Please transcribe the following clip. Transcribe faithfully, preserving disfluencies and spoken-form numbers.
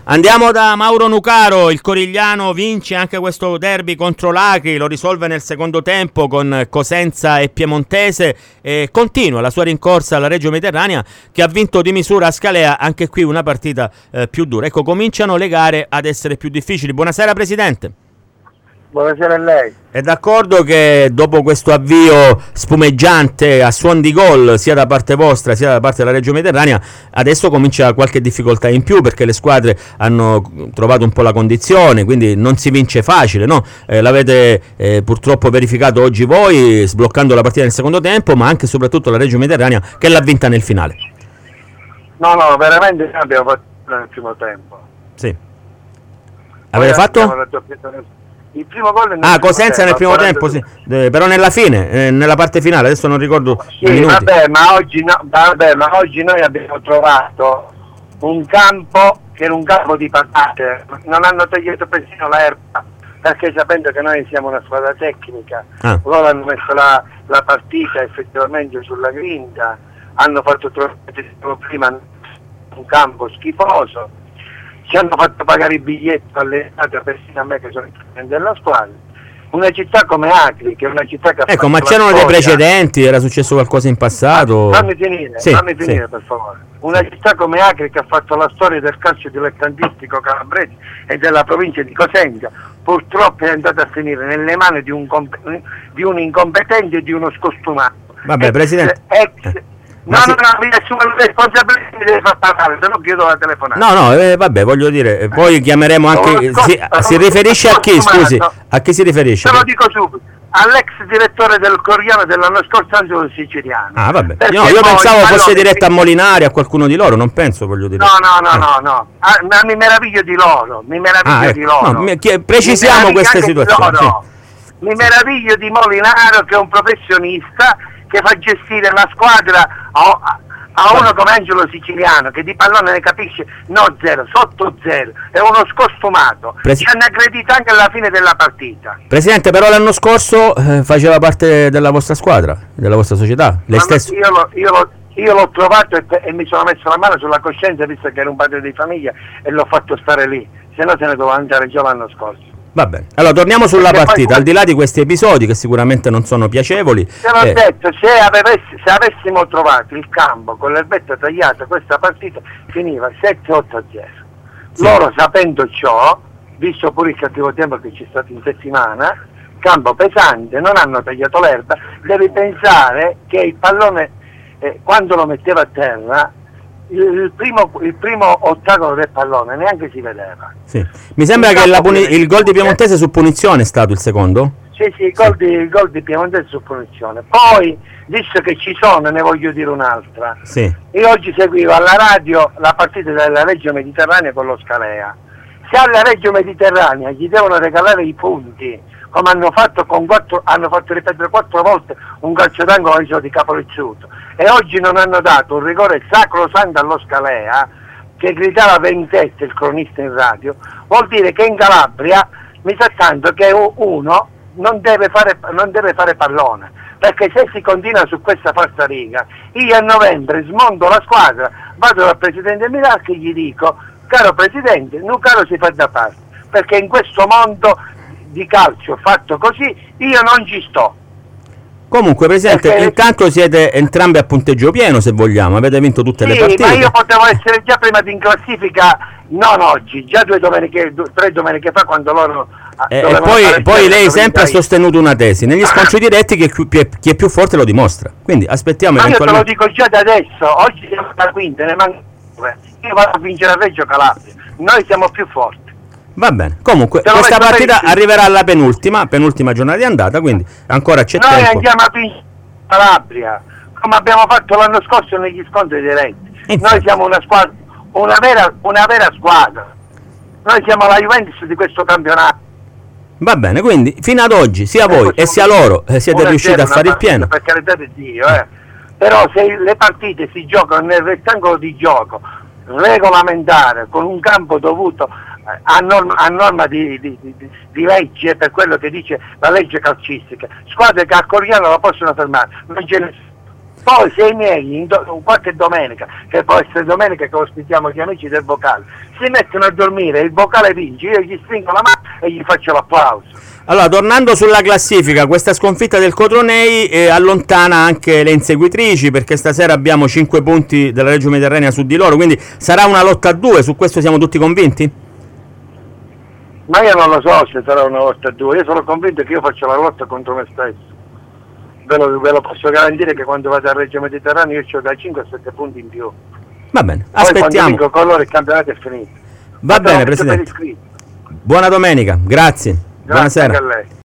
Andiamo da Mauro Nucaro. Il Corigliano vince anche questo derby contro l'Acri, lo risolve nel secondo tempo con Cosenza e Piemontese e continua la sua rincorsa alla Reggio Mediterranea, che ha vinto di misura a Scalea, anche qui una partita eh, più dura. Ecco, cominciano le gare ad essere più difficili. Buonasera Presidente. Buonasera a lei. È d'accordo che dopo questo avvio spumeggiante a suon di gol sia da parte vostra sia da parte della Reggio Mediterranea, adesso comincia qualche difficoltà in più, perché le squadre hanno trovato un po' la condizione, quindi non si vince facile, no? Eh, l'avete eh, purtroppo verificato oggi voi, sbloccando la partita nel secondo tempo, ma anche e soprattutto la Reggio Mediterranea che l'ha vinta nel finale. No, no, veramente abbiamo fatto nel primo tempo. Sì. Avete fatto? Il primo gol nel Ah, Cosenza nel primo tempo, sì. Eh, però nella fine, eh, nella parte finale, adesso non ricordo sì, i minuti. Vabbè, ma oggi no, vabbè, ma oggi noi abbiamo trovato un campo che era un campo di patate, non hanno tagliato persino l'erba, perché sapendo che noi siamo una squadra tecnica, ah. loro hanno messo la, la partita effettivamente sulla grinta, hanno fatto trovare prima un campo schifoso, ci hanno fatto pagare i biglietti alle persino a me che sono il della squadra. Una città come Acri, che è una città che ha ecco, ma c'erano dei precedenti, era successo qualcosa in passato? Fammi finire, sì, fammi finire sì. per favore. Una sì. città come Acri che ha fatto la storia del calcio dilettantistico calabrese e della provincia di Cosenza, purtroppo è andata a finire nelle mani di un, di un incompetente e di uno scostumato. Vabbè, ex, Presidente. Ex, No, si... no, no, mi assumo la responsabilità, mi deve far parlare, se no chiudo la telefonata. No, no, eh, vabbè, voglio dire, poi chiameremo anche... Scosta, si, si riferisce a chi, scusi? A chi si riferisce? Te lo dico subito, all'ex direttore del Corigliano dell'anno scorso, Angelo Siciliano. Ah, vabbè, no, io pensavo fosse diretto a Molinari, a qualcuno di loro, non penso, voglio dire. No, no, no, eh. no, no, ah, ma mi meraviglio di loro, mi meraviglio ah, ecco. di loro. No, mi, chi, precisiamo queste situazioni. Sì. Mi meraviglio di Molinaro, che è un professionista, che fa gestire la squadra a, a uno come Angelo Siciliano, che di pallone ne capisce no zero, sotto zero, è uno scostumato. Presi- ci hanno aggredito anche alla fine della partita. Presidente, però l'anno scorso eh, faceva parte della vostra squadra, della vostra società, lei stesso. Io, lo, io, lo, io l'ho trovato e, e mi sono messo la mano sulla coscienza, visto che era un padre di famiglia, e l'ho fatto stare lì, se no se ne doveva andare già l'anno scorso. Va bene, allora torniamo sulla Perché partita, poi... al di là di questi episodi che sicuramente non sono piacevoli. Te l'ho eh... detto, se, avessi, se avessimo trovato il campo con l'erbetta tagliata, questa partita finiva sette otto a zero. Sì. Loro, sapendo ciò, visto pure il cattivo tempo che c'è stato in settimana, campo pesante, non hanno tagliato l'erba, devi pensare che il pallone, eh, quando lo metteva a terra, Il primo, il primo ottacolo del pallone neanche si vedeva. Sì. Mi sembra il che la puni- il gol di Piemontese su punizione è stato il secondo? Sì, sì, il gol, sì. Di, il gol di Piemontese su punizione. Poi, visto che ci sono, ne voglio dire un'altra. Sì. Io oggi seguivo alla radio la partita della Reggio Mediterranea con lo Scalea. Se alla Reggio Mediterranea gli devono regalare i punti, come hanno fatto con quattro, hanno fatto ripetere quattro volte un calcio d'angolo di Caporizzuto, e oggi non hanno dato un rigore sacrosanto allo Scalea, che gridava ventette il cronista in radio, vuol dire che in Calabria mi sa tanto che uno non deve fare, non deve fare pallone, perché se si continua su questa falsariga, io a novembre smonto la squadra, vado dal presidente Miracchi e gli dico: caro presidente, Nucaro si fa da parte, perché in questo mondo di calcio fatto così io non ci sto. Comunque, Presidente, perché... intanto siete entrambi a punteggio pieno, se vogliamo, avete vinto tutte sì, le partite. Ma io potevo essere già prima in classifica, non oggi, già due domeniche, due, tre domeniche fa, quando loro eh, e poi, poi lei sempre ha sostenuto una tesi: negli scontri diretti chi è, più, chi è più forte lo dimostra, quindi aspettiamo. Ma io te lo dico già da adesso, oggi siamo alla quinta, ne manca due, io vado a vincere a Reggio Calabria, noi siamo più forti. Va bene, comunque questa partita arriverà alla penultima, penultima giornata di andata, quindi ancora c'è noi tempo. Noi andiamo a vincere Calabria, come abbiamo fatto l'anno scorso negli scontri diretti. Infatti. Noi siamo una squadra, una vera, una vera squadra. Noi siamo la Juventus di questo campionato. Va bene, quindi fino ad oggi sia voi e sia loro eh, siete riusciti a fare il pieno. Per carità di Dio, eh. Però se le partite si giocano nel rettangolo di gioco regolamentare, con un campo dovuto a norma, a norma di, di, di, di legge, per quello che dice la legge calcistica, squadre che a Corigliano la possono fermare, non ce ne. Poi se i miei, in do, qualche domenica, che può essere domenica che ospitiamo gli amici del vocale, si mettono a dormire, il vocale vince, io gli stringo la mano e gli faccio l'applauso. Allora, tornando sulla classifica, questa sconfitta del Cotronei eh, allontana anche le inseguitrici, perché stasera abbiamo cinque punti della Reggio Mediterranea su di loro, quindi sarà una lotta a due, su questo siamo tutti convinti? Ma io non lo so se sarà una lotta a due, io sono convinto che io faccio la lotta contro me stesso. Ve lo, ve lo posso garantire che quando vado a Reggio Mediterraneo io ho da cinque a sette punti in più. Va bene, Poi aspettiamo. quando vinco con loro il campionato è finito. Va bene, Presidente. Buona domenica, grazie. Grazie Buonasera. anche a lei.